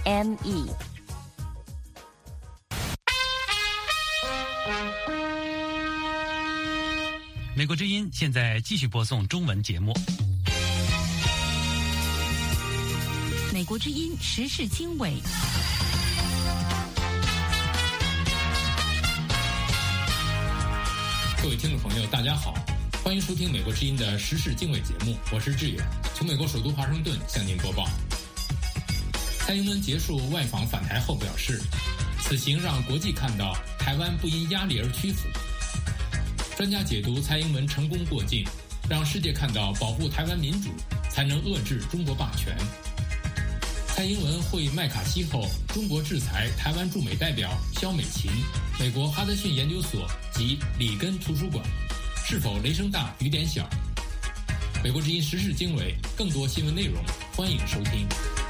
美国之音现在继续播送中文节目。 美国之音时事经纬。 各位听众朋友，大家好，欢迎收听美国之音的时事经纬节目，我是志远，从美国首都华盛顿向您播报。蔡英文结束外访返台后表示，此行让国际看到台湾不因压力而屈服。专家解读蔡英文成功过境，让世界看到保护台湾民主才能遏制中国霸权。蔡英文会麦卡锡后，中国制裁台湾驻美代表肖美琴，美国哈德逊研究所及里根图书馆，是否雷声大雨点小？美国之音时事经纬，更多新闻内容，欢迎收听。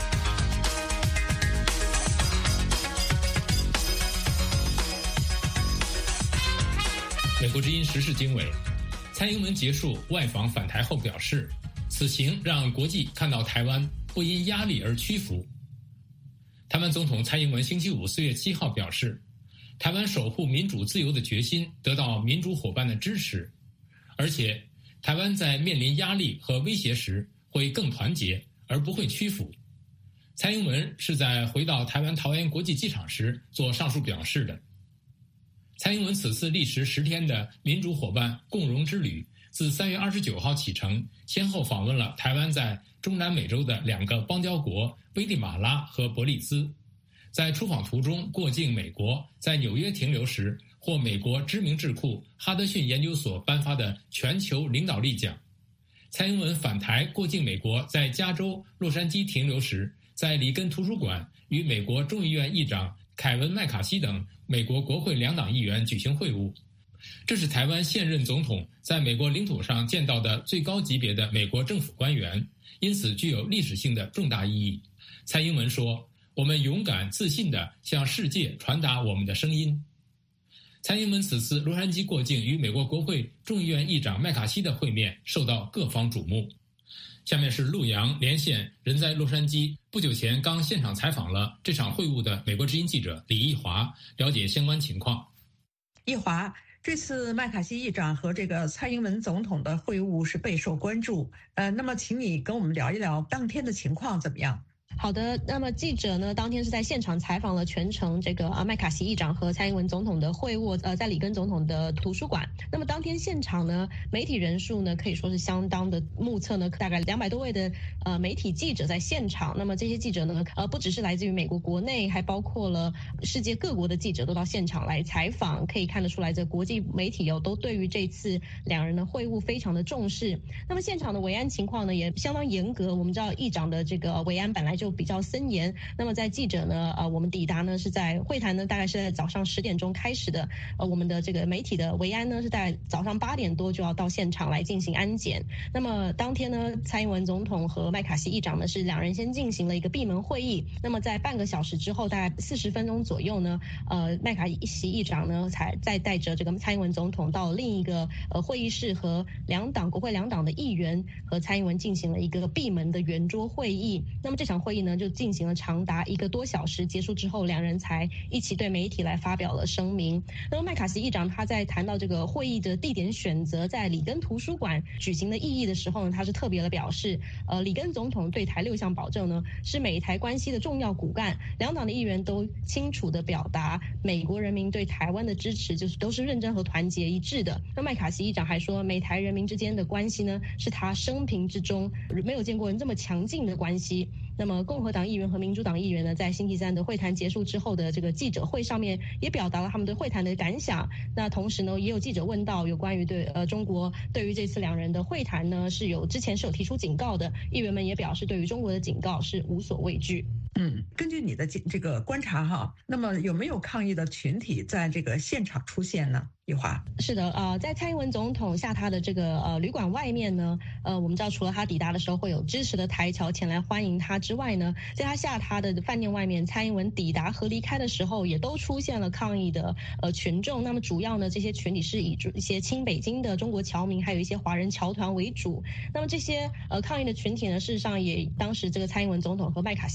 美国之音时事经纬，蔡英文结束外访返台后表示，此行让国际看到台湾不因压力而屈服。台湾总统蔡英文星期五4月7号表示，台湾守护民主自由的决心得到民主伙伴的支持，而且台湾在面临压力和威胁时会更团结，而不会屈服。蔡英文是在回到台湾桃园国际机场时做上述表示的。蔡英文此次历时10天的民主伙伴共荣之旅，自3月29号启程，先后访问了台湾在中南美洲的2个邦交国危地马拉和伯利兹。在出访途中过境美国，在纽约停留时，获美国知名智库哈德逊研究所颁发的全球领导力奖。蔡英文返台过境美国，在加州洛杉矶停留时，在里根图书馆与美国众议院议长凯文·麦卡锡等美国国会2党议员举行会晤。这是台湾现任总统在美国领土上见到的最高级别的美国政府官员，因此具有历史性的重大意义。蔡英文说，我们勇敢自信地向世界传达我们的声音。蔡英文此次洛杉矶过境与美国国会众议院议长麦卡锡的会面受到各方瞩目。下面是陆洋连线人在洛杉矶，不久前刚现场采访了这场会晤的美国之音记者李义华，了解相关情况。 义华，这次麦卡锡议长和这个蔡英文总统的会晤是备受关注，那么请你跟我们聊一聊当天的情况怎么样？ 好的，那么记者呢，当天是在现场采访了全程这个麦卡锡议长和蔡英文总统的会晤，在里根总统的图书馆。那么当天现场呢，媒体人数呢可以说是相当的，目测呢大概200多位的媒体记者在现场。那么这些记者呢，不只是来自于美国国内，还包括了世界各国的记者都到现场来采访。可以看得出来，这国际媒体都对于这次两人的会晤非常的重视。那么现场的维安情况呢也相当严格。我们知道议长的这个维安本来就比较森严。那么在记者呢，我们抵达呢是在会谈呢，大概是在早上10点钟开始的。我们的这个媒体的维安呢是在早上8点多就要到现场来进行安检。那么当天呢，蔡英文总统和麦卡锡议长呢是两人先进行了一个闭门会议。那么在半个小时之后，大概40分钟左右呢，麦卡锡议长呢才再带着这个蔡英文总统到另一个会议室，和国会2党的议员和蔡英文进行了一个闭门的圆桌会议。那么这场会议呢就进行了长达1个多小时，结束之后两人才一起对媒体来发表了声明。那么麦卡锡议长他在谈到这个会议的地点选择在里根图书馆举行的意义的时候呢，他是特别的表示，里根总统对台6项保证呢是美台关系的重要骨干，2党的议员都清楚的表达美国人民对台湾的支持，就是都是认真和团结一致的。那麦卡锡议长还说，美台人民之间的关系呢是他生平之中没有见过这么强劲的关系。那么共和党议员和民主党议员呢，在星期3的会谈结束之后的这个记者会上面也表达了他们对会谈的感想。那同时呢，也有记者问到有关于中国对于这次两人的会谈呢之前是有提出警告的，议员们也表示对于中国的警告是无所畏惧。 根据你的这个观察哈，那么有没有抗议的群体在这个现场出现呢？义华。 是的，在蔡英文总统下榻的这个旅馆外面呢，我们知道除了他抵达的时候会有支持的台侨前来欢迎他之外呢，在他下榻的饭店外面，蔡英文抵达和离开的时候也都出现了抗议的群众。那么主要呢，这些群体是以一些亲北京的中国侨民，还有一些华人侨团为主。那么这些抗议的群体呢，事实上也当时这个蔡英文总统和麦卡锡议长会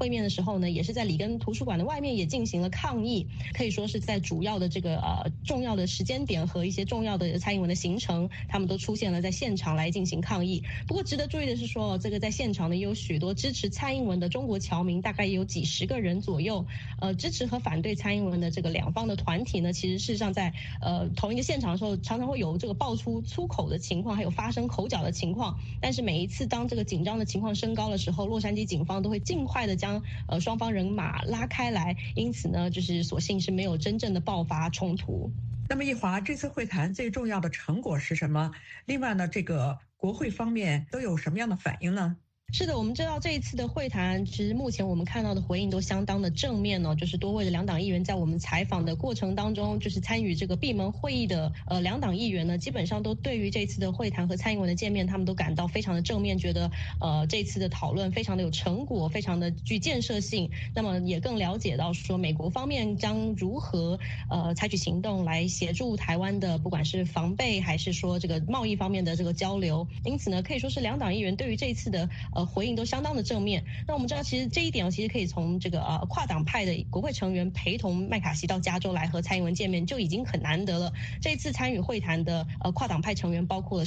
面的时候呢，也是在里根图书馆的外面也进行了抗议，可以说是在主要的这个重要的时间点和一些重要的蔡英文的行程，他们都出现了在现场来进行抗议。不过值得注意的是说，这个在现场呢也有许多支持蔡英文的中国侨民，大概也有几十个人左右。支持和反对蔡英文的这个两方的团体呢，其实事实上在同一个现场的时候，常常会有这个爆出粗口的情况，还有发生口角的情况。但是每一次当这个紧张的情况升高的时候，洛杉矶警方都会尽快的将双方人马拉开来，因此呢，就是所幸是没有真正的爆发冲突。 那么，奕华，这次会谈最重要的成果是什么？另外呢，这个国会方面都有什么样的反应呢？ 是的，我们知道这一次的会谈，其实目前我们看到的回应都相当的正面哦。就是多位的两党议员在我们采访的过程当中，就是参与这个闭门会议的两党议员呢，基本上都对于这次的会谈和蔡英文的见面，他们都感到非常的正面，觉得这次的讨论非常的有成果，非常的具建设性。那么也更了解到说美国方面将如何采取行动来协助台湾的不管是防备还是说这个贸易方面的这个交流。因此呢，可以说是两党议员对于这一次的回应都相当的正面。那我们知道，其实这一点其实可以从这个跨党派的国会成员陪同麦卡锡到加州来和蔡英文见面就已经很难得了。这一次参与会谈的跨党派成员包括了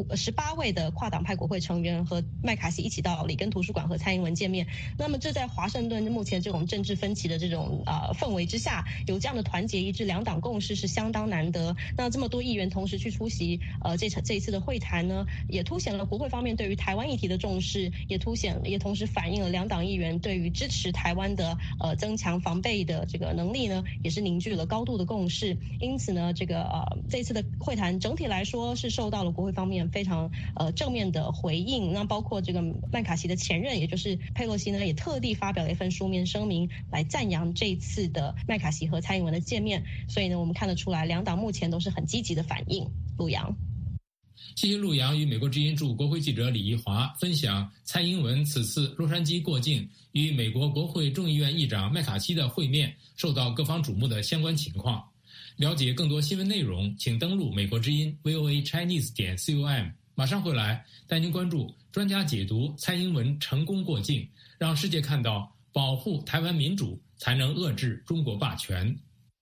18位的跨党派国会成员和麦卡锡一起到里根图书馆和蔡英文见面。那么这在华盛顿目前这种政治分歧的这种氛围之下，有这样的团结一致、两党共识是相当难得。那这么多议员同时去出席这一次的会谈呢，也凸显了国会方面对于台湾议题的重视，也同时反映了两党议员对于支持台湾的增强防备的这个能力呢，也是凝聚了高度的共识。因此呢，这次的会谈整体来说是受到了国会方面非常正面的回应。那包括这个麦卡锡的前任，也就是佩洛西呢，也特地发表了一份书面声明来赞扬这一次的麦卡锡和蔡英文的见面。所以呢，我们看得出来，两党目前都是很积极的反应。陆洋。 谢谢陆洋与美国之音驻国会记者李怡华分享蔡英文此次洛杉矶过境与美国国会众议院议长麦卡锡的会面受到各方瞩目的相关情况。了解更多新闻内容，请登录美国之音 voachinese.com。马上回来带您关注专家解读蔡英文成功过境，让世界看到保护台湾民主才能遏制中国霸权。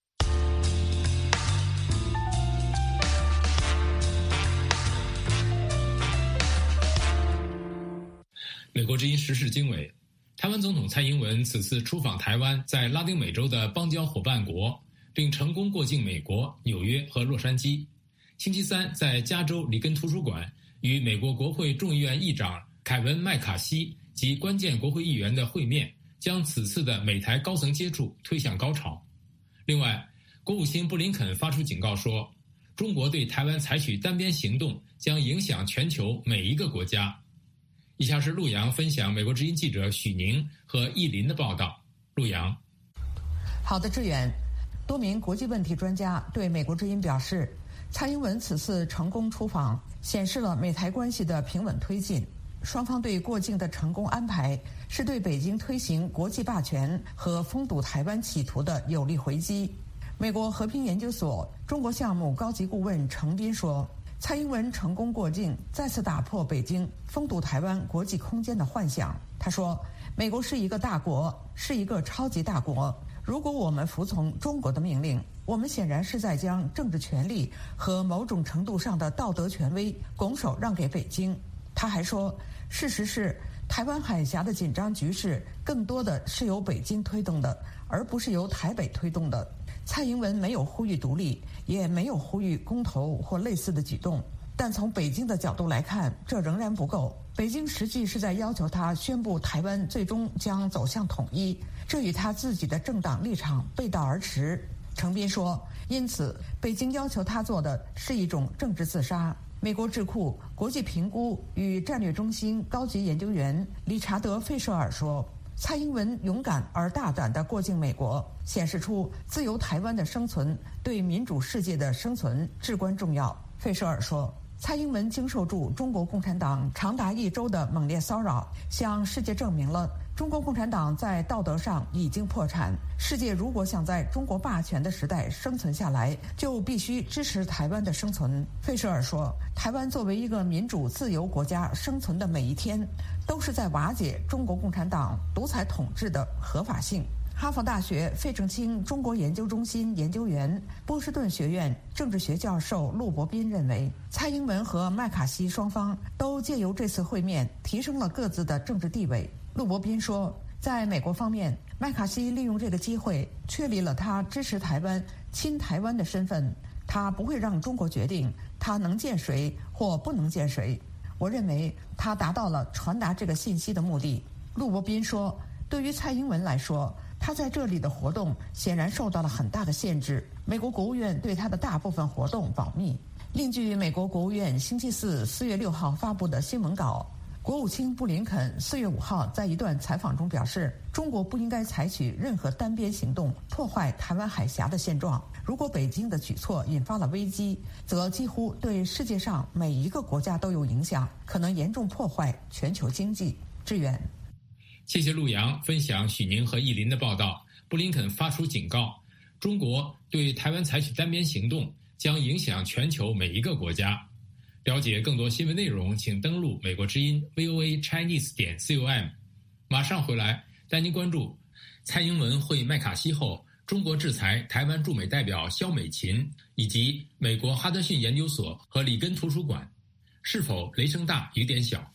美国之音时事经纬，台湾总统蔡英文此次出访台湾，在拉丁美洲的邦交伙伴国，并成功过境美国、纽约和洛杉矶。星期三在加州里根图书馆与美国国会众议院议长凯文·麦卡锡及关键国会议员的会面，将此次的美台高层接触推向高潮。另外，国务卿布林肯发出警告说，中国对台湾采取单边行动将影响全球每一个国家。以下是陆洋分享美国之音记者许宁和易林的报道。陆洋。 好的，志远。多名国际问题专家对美国之音表示，蔡英文此次成功出访，显示了美台关系的平稳推进。双方对过境的成功安排，是对北京推行国际霸权和封堵台湾企图的有力回击。美国和平研究所中国项目高级顾问程斌说，蔡英文成功过境，再次打破北京封堵台湾国际空间的幻想。他说，美国是一个大国，是一个超级大国。如果我们服从中国的命令，我们显然是在将政治权力和某种程度上的道德权威拱手让给北京。他还说，事实是台湾海峡的紧张局势更多的是由北京推动的，而不是由台北推动的。蔡英文没有呼吁独立，也没有呼吁公投或类似的举动，但从北京的角度来看，这仍然不够。北京实际是在要求他宣布台湾最终将走向统一，这与他自己的政党立场背道而驰。程斌说，因此北京要求他做的是一种政治自杀。美国智库国际评估与战略中心高级研究员理查德·费舍尔说，蔡英文勇敢而大胆地过境美国，显示出自由台湾的生存对民主世界的生存至关重要。费舍尔说，蔡英文经受住中国共产党长达1周的猛烈骚扰，向世界证明了中国共产党在道德上已经破产，世界如果想在中国霸权的时代生存下来，就必须支持台湾的生存。费舍尔说，台湾作为一个民主自由国家生存的每一天，都是在瓦解中国共产党独裁统治的合法性。哈佛大学费正清中国研究中心研究员、波士顿学院政治学教授陆伯斌认为，蔡英文和麦卡锡双方都借由这次会面提升了各自的政治地位。陆伯斌说，在美国方面，麦卡锡利用这个机会确立了他支持台湾、亲台湾的身份，他不会让中国决定他能见谁或不能见谁。我认为他达到了传达这个信息的目的。陆伯斌说，对于蔡英文来说，他在这里的活动显然受到了很大的限制，美国国务院对他的大部分活动保密。另据美国国务院星期四4月6号发布的新闻稿，国务卿布林肯4月5号在一段采访中表示，中国不应该采取任何单边行动破坏台湾海峡的现状。如果北京的举措引发了危机，则几乎对世界上每一个国家都有影响，可能严重破坏全球经济。志远， 谢谢陆洋分享许宁和意林的报道。布林肯发出警告，中国对台湾采取单边行动将影响全球每一个国家。了解更多新闻内容，请登录美国之音 voachinese.com。 马上回来带您关注蔡英文会麦卡锡后，中国制裁台湾驻美代表肖美琴，以及美国哈德逊研究所和里根图书馆，是否雷声大雨点小？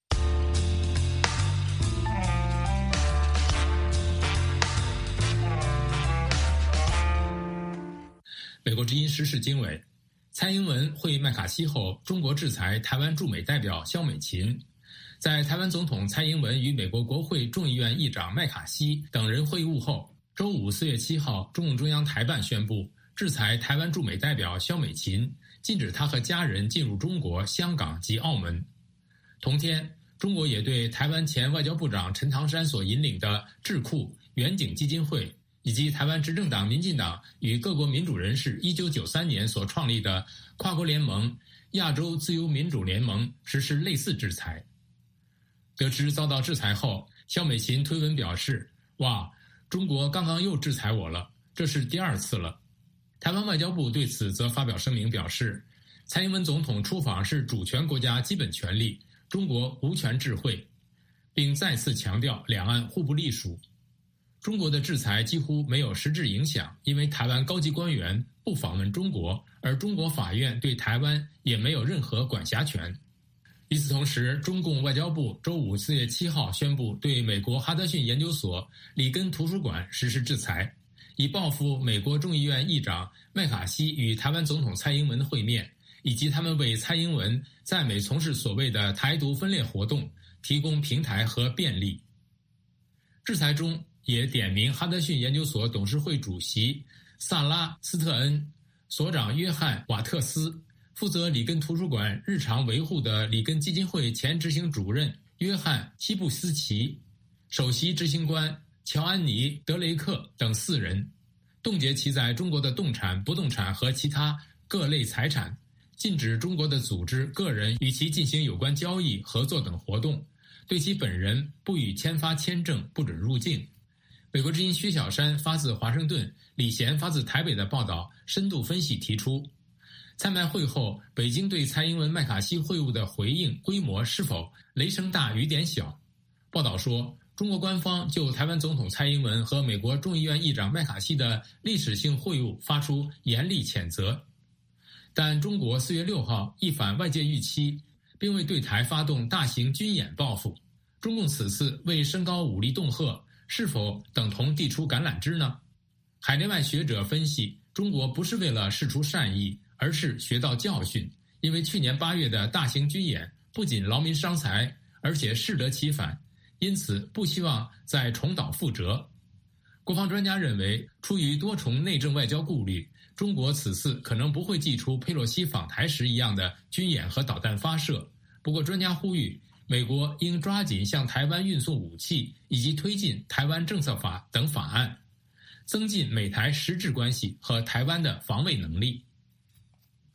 美国之音时事经纬，蔡英文会麦卡锡后，中国制裁台湾驻美代表肖美琴。在台湾总统蔡英文与美国国会众议院议长麦卡锡等人会晤后，周五4月7号，中共中央台办宣布制裁台湾驻美代表肖美琴，禁止他和家人进入中国、香港及澳门。同天，中国也对台湾前外交部长陈唐山所引领的智库远景基金会以及台湾执政党民进党与各国民主人士1993年所创立的跨国联盟亚洲自由民主联盟实施类似制裁。得知遭到制裁后，肖美琴推文表示，哇，中国刚刚又制裁我了，这是第2次了。台湾外交部对此则发表声明表示，蔡英文总统出访是主权国家基本权利，中国无权置喙，并再次强调两岸互不隶属。中国的制裁几乎没有实质影响，因为台湾高级官员不访问中国，而中国法院对台湾也没有任何管辖权。与此同时，中共外交部周五4月7号宣布对美国哈德逊研究所、里根图书馆实施制裁，以报复美国众议院议长麦卡锡与台湾总统蔡英文会面，以及他们为蔡英文在美从事所谓的台独分裂活动提供平台和便利。制裁中也点名哈德逊研究所董事会主席萨拉斯特恩、所长约翰瓦特斯、负责里根图书馆日常维护的里根基金会前执行主任约翰希布斯奇、首席执行官乔安妮德雷克等4人，冻结其在中国的动产、不动产和其他各类财产，禁止中国的组织、个人与其进行有关交易、合作等活动，对其本人不予签发签证，不准入境。美国之音薛小山发自华盛顿，李贤发自台北的报道深度分析提出，蔡麦会后，北京对蔡英文麦卡锡会晤的回应规模是否雷声大雨点小？报道说，中国官方就台湾总统蔡英文和美国众议院议长麦卡锡的历史性会晤发出严厉谴责，但中国4月6号一反外界预期，并未对台发动大型军演报复。中共此次为升高武力恫吓，是否等同递出橄榄枝呢？海内外学者分析，中国不是为了释出善意，而是学到教训，因为去年8月的大型军演不仅劳民伤财，而且适得其反，因此不希望再重蹈覆辙。国防专家认为，出于多重内政外交顾虑，中国此次可能不会祭出佩洛西访台时一样的军演和导弹发射。不过专家呼吁，美国应抓紧向台湾运送武器，以及推进台湾政策法等法案，增进美台实质关系和台湾的防卫能力。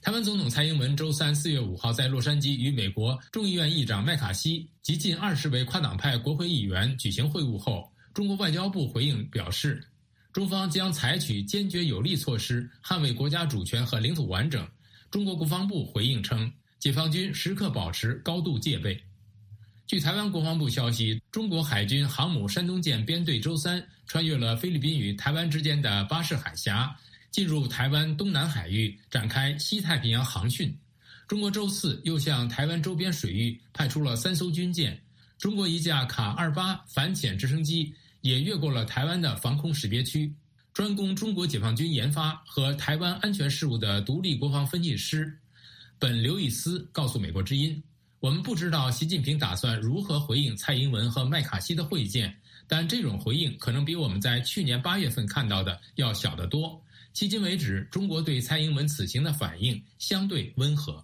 台湾总统蔡英文周三4月5号在洛杉矶与美国众议院议长麦卡锡及近20位跨党派国会议员举行会晤后，中国外交部回应表示，中方将采取坚决有力措施捍卫国家主权和领土完整。中国国防部回应称，解放军时刻保持高度戒备。据台湾国防部消息，中国海军航母山东舰编队周三穿越了菲律宾与台湾之间的巴士海峡，进入台湾东南海域，展开西太平洋航训。中国周四又向台湾周边水域派出了3艘军舰，中国一架卡28反潜直升机也越过了台湾的防空识别区。专攻中国解放军研发和台湾安全事务的独立国防分析师本刘易斯告诉美国之音，我们不知道习近平打算如何回应蔡英文和麦卡锡的会见，但这种回应可能比我们在去年8月份看到的要小得多。迄今为止，中国对蔡英文此行的反应相对温和。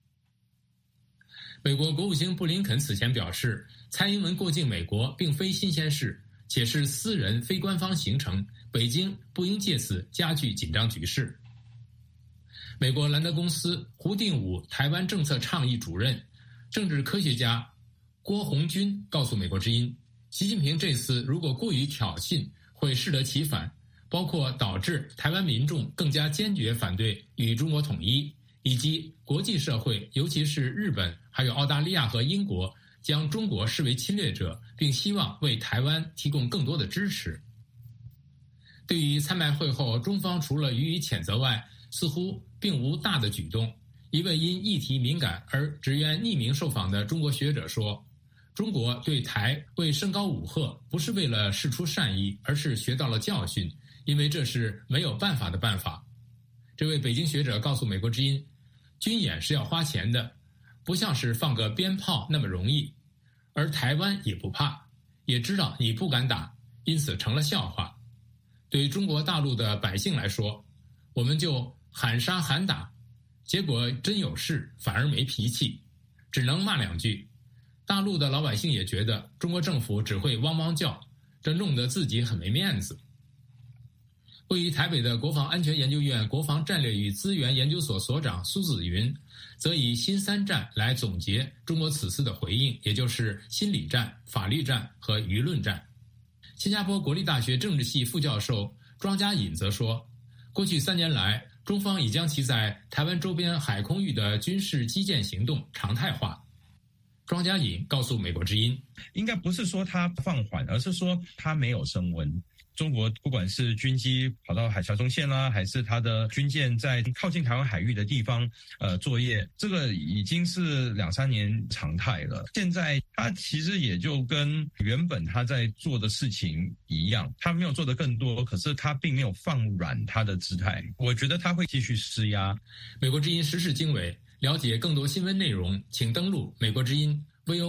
美国国务卿布林肯此前表示，蔡英文过境美国并非新鲜事，且是私人非官方行程，北京不应借此加剧紧张局势。美国兰德公司胡定武台湾政策倡议主任、政治科学家郭红军告诉美国之音，习近平这次如果过于挑衅，会适得其反，包括导致台湾民众更加坚决反对与中国统一，以及国际社会，尤其是日本、还有澳大利亚和英国，将中国视为侵略者，并希望为台湾提供更多的支持。对于参拜会后中方除了予以谴责外，似乎并无大的举动。一位因议题敏感而只愿匿名受访的中国学者说，中国对台为升高武吓，不是为了释出善意，而是学到了教训，因为这是没有办法的办法。这位北京学者告诉美国之音，军演是要花钱的，不像是放个鞭炮那么容易，而台湾也不怕，也知道你不敢打，因此成了笑话。对于中国大陆的百姓来说，我们就喊杀喊打，结果真有事反而没脾气，只能骂2句。大陆的老百姓也觉得中国政府只会汪汪叫，这弄得自己很没面子。位于台北的国防安全研究院国防战略与资源研究所所长苏子云则以新3战来总结中国此次的回应，也就是心理战、法律战和舆论战。新加坡国立大学政治系副教授庄家颖则说，过去3年来，中方已将其在台湾周边海空域的军事基建行动常态化。庄家颖告诉美国之音， 应该不是说它放缓，而是说它没有升温。中国不管是军机跑到海峡中线啦，还是它的军舰在靠近台湾海域的地方作业，这个已经是2-3年常态了。现在它其实也就跟原本它在做的事情一样，它没有做得更多，可是它并没有放软它的姿态。我觉得它会继续施压。 美国之音时事经纬，了解更多新闻内容，请登录美国之音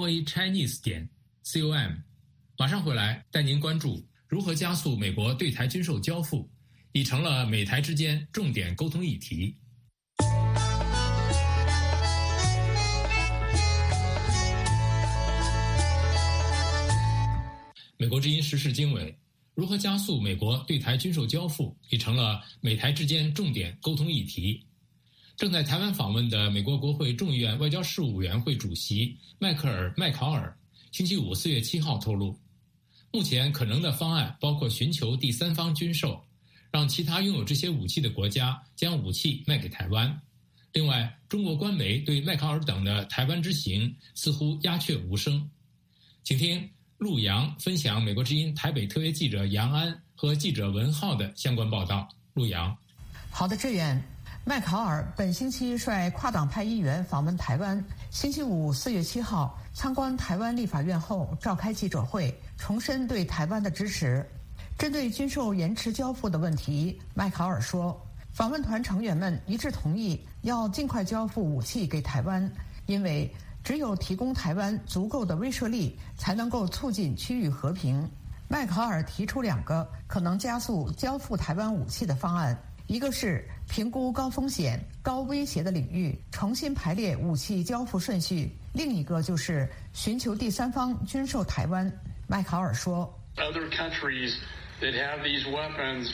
voachinese.com。马上回来带您关注如何加速美国对台军售交付，已成了美台之间重点沟通议题。美国之音时事经纬，如何加速美国对台军售交付，已成了美台之间重点沟通议题。正在台湾访问的美国国会众议院外交事务委员会主席麦考尔星期5 4月7号透露，目前可能的方案包括寻求第三方军售，让其他拥有这些武器的国家将武器卖给台湾。另外，中国官媒对麦考尔等的台湾之行似乎鸦雀无声。请听陆洋分享美国之音台北特约记者杨安和记者文浩的相关报道。陆洋， 好的，志远。麦考尔本星期率跨党派议员访问台湾，星期5 4月7号参观台湾立法院后召开记者会，重申对台湾的支持。针对军售延迟交付的问题，麦考尔说，访问团成员们一致同意要尽快交付武器给台湾，因为只有提供台湾足够的威慑力，才能够促进区域和平。麦考尔提出2个可能加速交付台湾武器的方案，一个是评估高风险、高威胁的领域，重新排列武器交付顺序；另一个就是寻求第三方军售台湾。麦考尔说 ，Other countries that have these weapons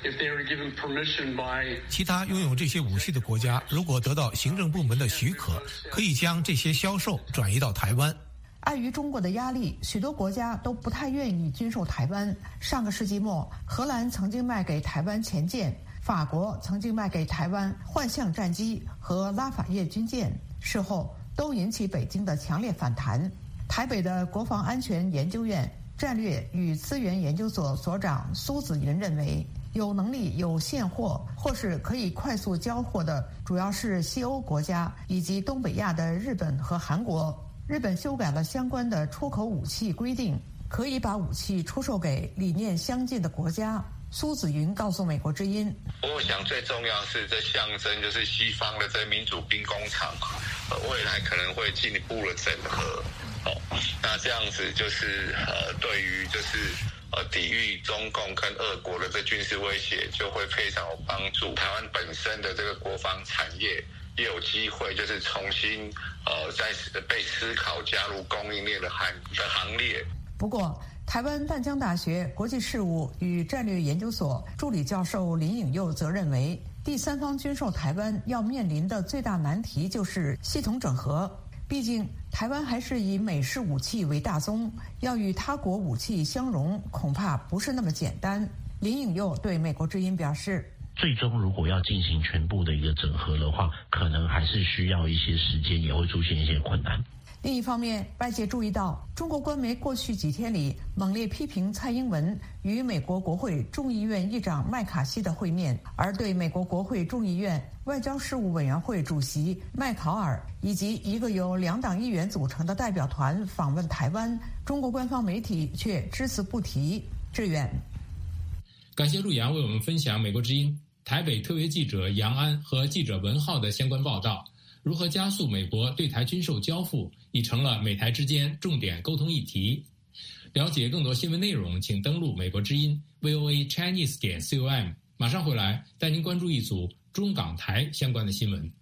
其他拥有这些武器的国家，如果得到行政部门的许可，可以将这些销售转移到台湾。 碍于中国的压力，许多国家都不太愿意军售台湾。上个世纪末，荷兰曾经卖给台湾前舰，法国曾经卖给台湾幻象战机和拉法叶军舰，事后都引起北京的强烈反弹。台北的国防安全研究院战略与资源研究所所长苏子云认为，有能力有现货或是可以快速交货的主要是西欧国家以及东北亚的日本和韩国。日本修改了相关的出口武器规定，可以把武器出售给理念相近的国家。苏子云告诉美国之音， 我想最重要是这象征就是西方的这民主兵工厂未来可能会进一步的整合那这样子就是对于就是抵御中共跟俄国的这军事威胁就会非常有帮助。台湾本身的这个国防产业也有机会就是重新再被思考加入供应链的行列。 不过台湾淡江大学国际事务与战略研究所助理教授林颖佑则认为，第三方军售台湾要面临的最大难题就是系统整合。毕竟台湾还是以美式武器为大宗，要与他国武器相容恐怕不是那么简单。林颖佑对美国之音表示， 最终如果要进行全部的一个整合的话，可能还是需要一些时间，也会出现一些困难。 另一方面，外界注意到中国官媒过去几天里猛烈批评蔡英文与美国国会众议院议长麦卡锡的会面，而对美国国会众议院外交事务委员会主席麦考尔以及一个由2党议员组成的代表团访问台湾，中国官方媒体却只字不提。志远， 感谢陆阳为我们分享美国之音台北特约记者杨安和记者文浩的相关报道。如何加速美国对台军售交付已成了美台之间重点沟通议题。了解更多新闻内容，请登录美国之音 voachinese.com。 马上回来带您关注一组中港台相关的新闻。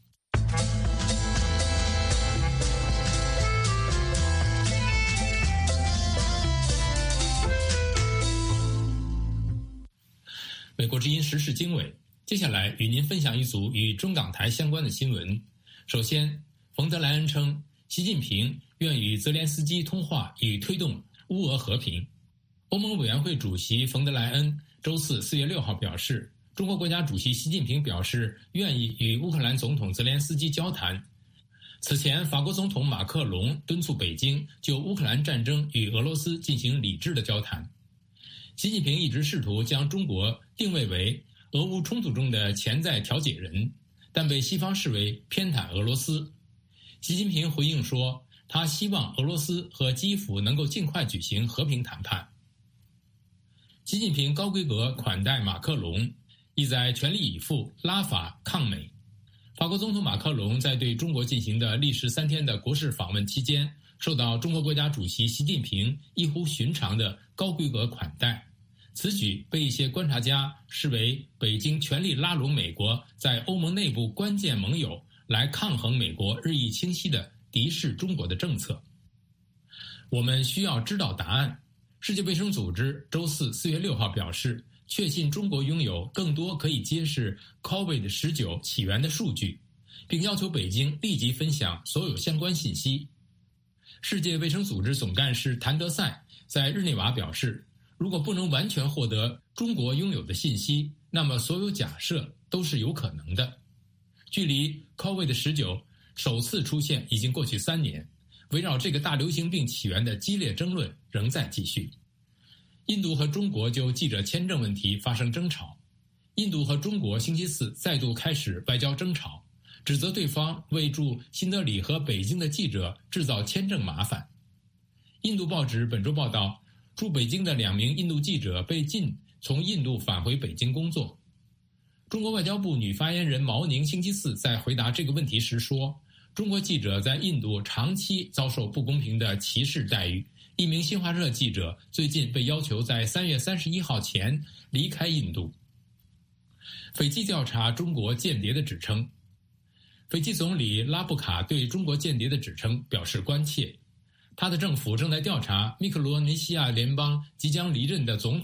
美国之音时事经纬，接下来与您分享一组与中港台相关的新闻。首先，冯德莱恩称，习近平愿与泽连斯基通话以推动乌俄和平。欧盟委员会主席冯德莱恩周四4月6号表示，中国国家主席习近平表示愿意与乌克兰总统泽连斯基交谈。此前，法国总统马克龙敦促北京就乌克兰战争与俄罗斯进行理智的交谈。习近平一直试图将中国定位为俄乌冲突中的潜在调解人，但被西方视为偏袒俄罗斯。习近平回应说，他希望俄罗斯和基辅能够尽快举行和平谈判。习近平高规格款待马克龙，意在全力以赴拉法抗美。法国总统马克龙在对中国进行的历时3天的国事访问期间，受到中国国家主席习近平异乎寻常的高规格款待。此举被一些观察家视为北京全力拉拢美国在欧盟内部关键盟友，来抗衡美国日益清晰的敌视中国的政策。我们需要知道答案。世界卫生组织周四4月6号表示，确信中国拥有更多可以揭示 COVID-19 起源的数据，并要求北京立即分享所有相关信息。世界卫生组织总干事谭德赛在日内瓦表示，如果不能完全获得中国拥有的信息，那么所有假设都是有可能的。距离 COVID-19 首次出现已经过去3年，围绕这个大流行病起源的激烈争论仍在继续。印度和中国就记者签证问题发生争吵。印度和中国星期4再度开始外交争吵，指责对方为驻新德里和北京的记者制造签证麻烦。印度报纸本周报道，驻北京的2名印度记者被禁从印度返回北京工作。中国外交部女发言人毛宁星期4在回答这个问题时说，中国记者在印度长期遭受不公平的歧视待遇。一名新华社记者最近被要求在3月31号前离开印度。斐济调查中国间谍的指称。斐济总理拉布卡对中国间谍的指称表示关切。他的政府正在调查密克罗尼西亚联邦即将离任的总统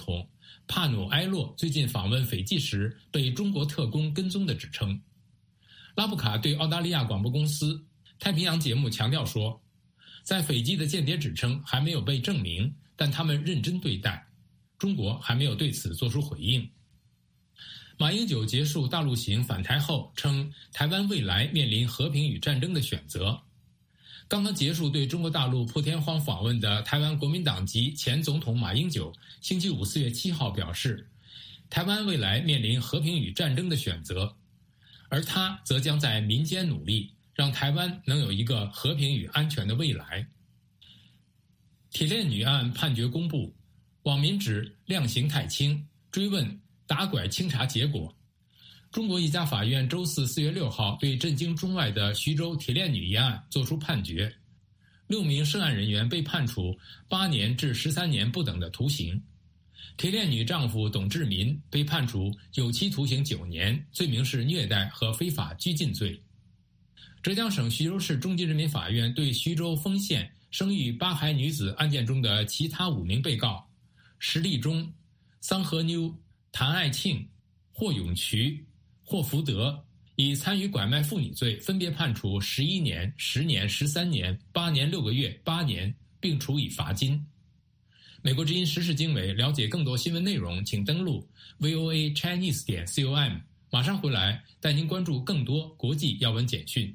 帕努埃洛最近访问斐济时被中国特工跟踪的指称。拉布卡对澳大利亚广播公司太平洋节目强调说，在斐济的间谍指称还没有被证明，但他们认真对待。中国还没有对此作出回应。马英九结束大陆行返台后称，台湾未来面临和平与战争的选择。刚刚结束对中国大陆破天荒访问的台湾国民党籍前总统马英九，星期五4月7号表示，台湾未来面临和平与战争的选择，而他则将在民间努力，让台湾能有一个和平与安全的未来。铁链女案判决公布，网民指量刑太轻，追问打拐清查结果。中国一家法院周四4月6号对震惊中外的徐州铁链女一案作出判决，6名涉案人员被判处8年至13年不等的徒刑。铁链女丈夫董志民被判处有期徒刑9年，罪名是虐待和非法拘禁罪。浙江省徐州市中级人民法院对徐州丰县生育8孩女子案件中的其他5名被告石立忠、桑和妞、谭爱庆、霍永渠、霍福德以参与拐卖妇女罪分别判处11年、10年、13年、8年6个月、8年，并处以罚金。美国之音时事经纬，了解更多新闻内容，请登录 voachinese.com。马上回来带您关注更多国际要闻简讯。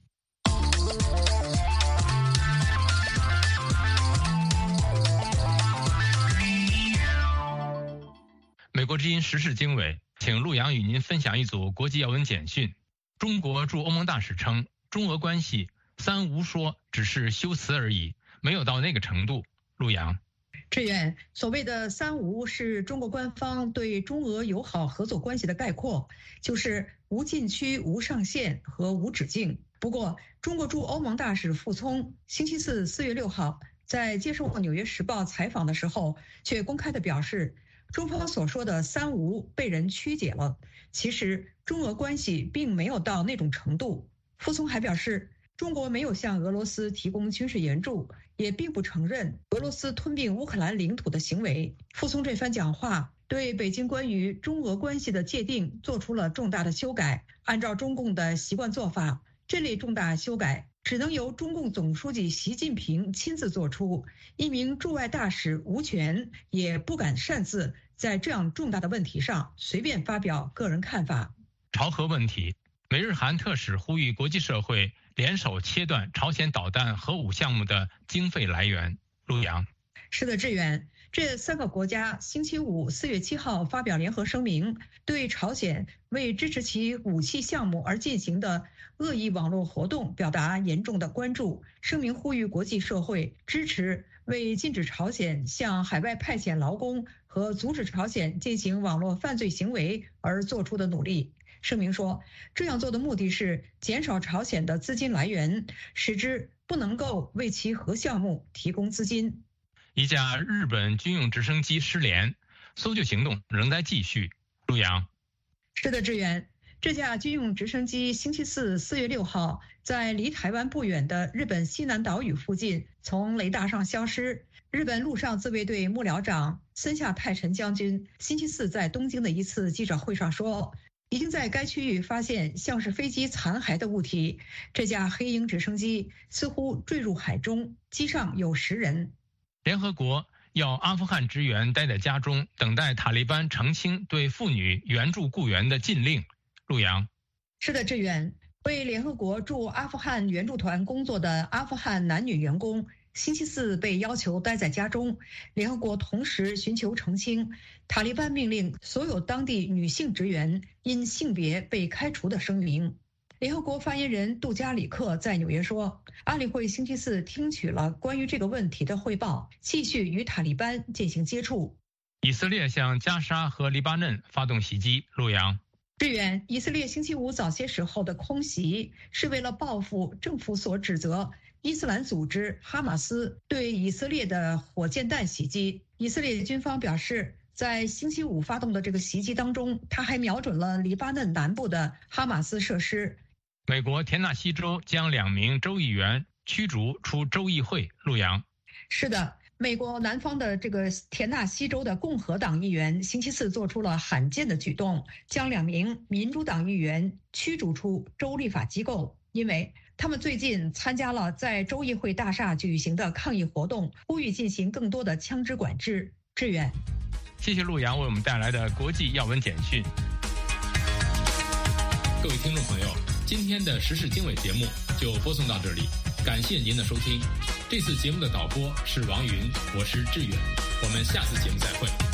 美国之音时事经纬，请陆阳与您分享一组国际要闻简讯。中国驻欧盟大使称，中俄关系3无说只是修辞而已，没有到那个程度。陆阳。 志远，所谓的3无是中国官方对中俄友好合作关系的概括，就是无禁区、无上限和无止境。不过，中国驻欧盟大使傅聪星期四4月6号在接受《纽约时报》采访的时候，却公开地表示，中方所说的3无被人曲解了，其实中俄关系并没有到那种程度。傅聪还表示，中国没有向俄罗斯提供军事援助，也并不承认俄罗斯吞并乌克兰领土的行为。傅聪这番讲话对北京关于中俄关系的界定做出了重大的修改。按照中共的习惯做法，这类重大修改只能由中共总书记习近平亲自做出，一名驻外大使无权也不敢擅自在这样重大的问题上随便发表个人看法。 朝核问题，美日韩特使呼吁国际社会联手切断朝鲜导弹核武项目的经费来源。陆阳。 是的，志远，这3个国家星期五4月7号发表联合声明，对朝鲜为支持其武器项目而进行的恶意网络活动表达严重的关注。声明呼吁国际社会支持为禁止朝鲜向海外派遣劳工和阻止朝鲜进行网络犯罪行为而做出的努力。声明说，这样做的目的是减少朝鲜的资金来源，使之不能够为其核项目提供资金。 一架日本军用直升机失联，搜救行动仍在继续。陆阳。 是的，志远，这架军用直升机星期四4月6号在离台湾不远的日本西南岛屿附近从雷达上消失。日本陆上自卫队幕僚长森下泰臣将军星期四在东京的一次记者会上说，已经在该区域发现像是飞机残骸的物体。这架黑鹰直升机似乎坠入海中，机上有10人。 联合国要阿富汗职员待在家中，等待塔利班澄清对妇女援助雇员的禁令。陆阳。 是的，志远，为联合国驻阿富汗援助团工作的阿富汗男女员工星期四被要求待在家中。联合国同时寻求澄清塔利班命令所有当地女性职员因性别被开除的声明。联合国发言人杜加里克在纽约说，安理会星期四听取了关于这个问题的汇报，继续与塔利班进行接触。 以色列向加沙和黎巴嫩发动袭击。陆阳。 志远，以色列星期五早些时候的空袭是为了报复政府所指责伊斯兰组织哈马斯对以色列的火箭弹袭击。以色列军方表示，在星期五发动的这个袭击当中，他还瞄准了黎巴嫩南部的哈马斯设施。 美国田纳西州将2名州议员驱逐出州议会。陆阳。 是的， 美国南方的这个田纳西州的共和党议员星期四做出了罕见的举动，将2名民主党议员驱逐出州立法机构，因为他们最近参加了在州议会大厦举行的抗议活动，呼吁进行更多的枪支管制。志远， 谢谢陆阳为我们带来的国际要闻简讯。 各位听众朋友，今天的时事经纬节目就播送到这里，感谢您的收听。这次节目的导播是王云，我是志远，我们下次节目再会。